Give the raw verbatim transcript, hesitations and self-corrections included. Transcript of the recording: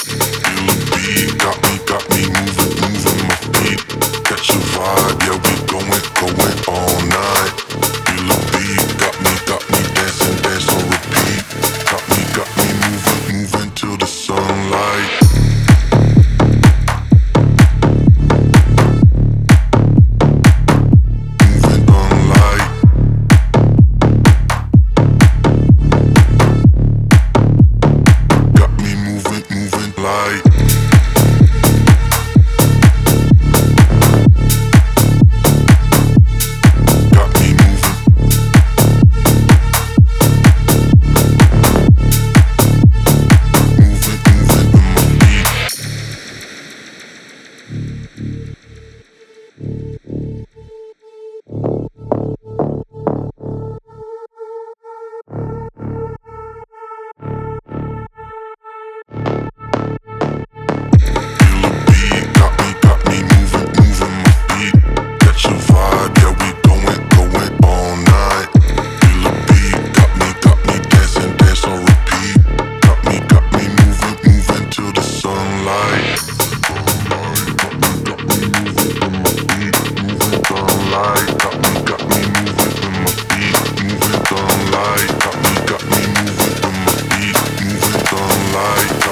Feel the beat, got me, got me moving, moving my feet. Catch a vibe, yeah, we going, going all night. Feel the beat, got me, got me dancing, dance on repeat. Got me, got me moving, moving till the sunlight. Light. Got me moving. Moving, moving with my feet. Light, got me, got me moving with my feet, moving on light, got me, got me moving with my feet, moving on light.